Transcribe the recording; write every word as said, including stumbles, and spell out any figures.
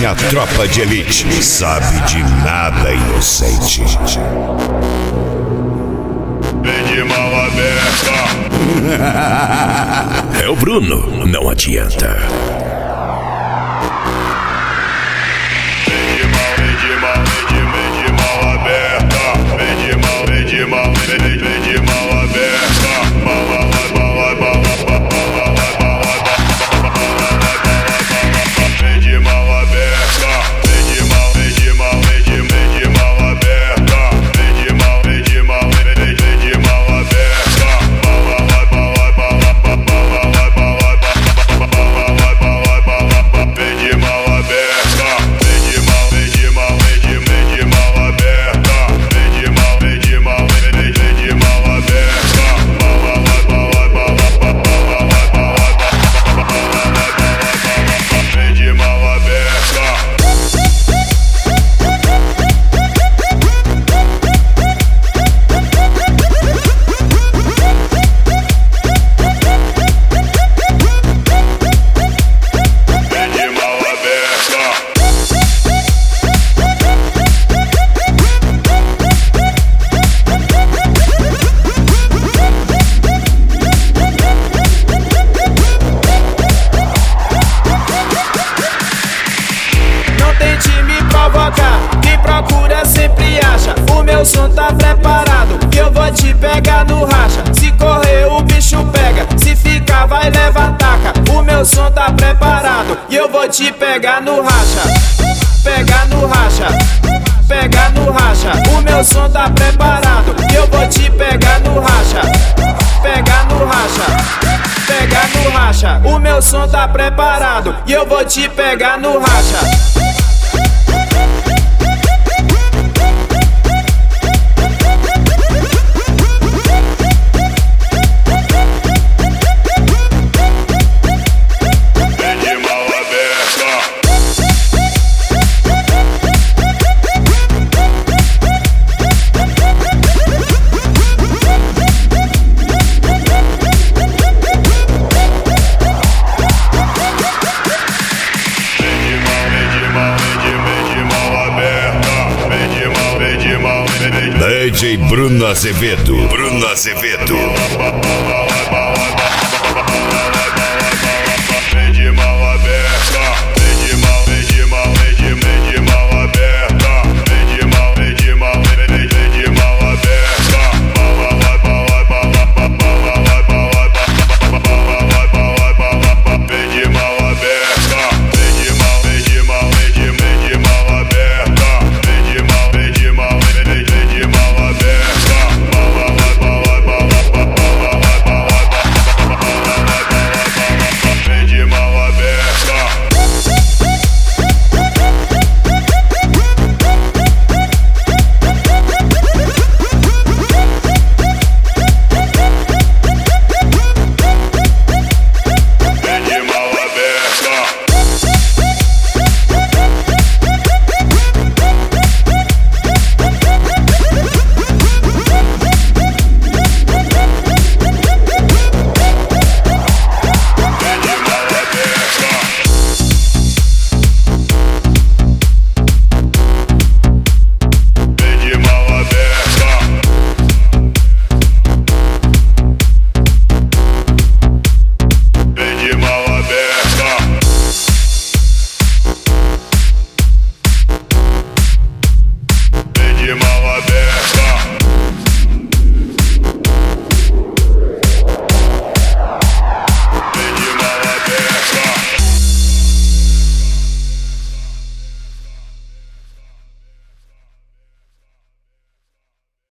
minha tropa de elite sabe de nada, inocente. De mão aberta. É o Bruno, não adianta. Vem de mão, vem de mão, vem de, vem de mão aberta. Vem de mão, vem de mão, vem, vem, vem de mão aberta. Mão, mão, mão, mão, mão, vem de mão aberta. Vem de mão, vem de mão, vem de, vem de mão aberta. Vem de mão, vem de mão, vem, vem, vem de mão aberta. Mão, mão, mão, mão, mão, mão, vem de mão aberta. Vem de mão, vem de mão, vem de, vem de mão aberta. Vem de mão, vem de mão, vem, vem, vem de mão aberta. Mão, mão, mão, mão, mão, vem de mão aberta. Quem procura sempre acha. O meu som tá preparado, que eu vou te pegar no racha. Se correr o bicho pega, se ficar vai levar taca. O meu som tá preparado, e eu vou te pegar no racha. Pegar no racha, pegar no racha. O meu som tá preparado, e eu vou te pegar no racha. Pegar no racha, pegar no racha. O meu som tá preparado, e eu vou te pegar no racha. D J Bruno Azevedo. Bruno Azevedo. Vem de mão aberta. Vem de mão, vem de mão, vem de, vem de mão aberta. Vem de mão, vem de mão, vem, vem, vem de mão aberta. Mão, mão, mão, mão, vem de mão aberta. Vem de mão, vem de mão, vem de, vem de mão aberta. Vem de mão, vem de mão, vem, vem, vem de mão aberta. Mão, mão, mão, mão, vem de mão aberta. Vem de mão aberta. De mão aberta.